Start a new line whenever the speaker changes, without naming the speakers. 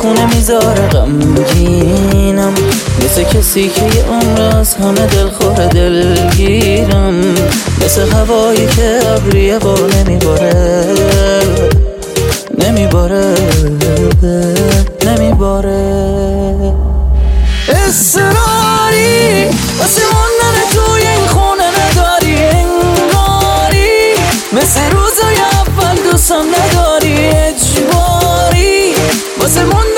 خونه میذاره غمگینم، مثل کسی که یه عمر از همه دلخور دلگیرم، مثل هوایی که ابریه با نمیباره اصراری واسه موندن توی این خونه نداری، انگاری مثل روزای اول دوستم نداری، اجباری واسه موندن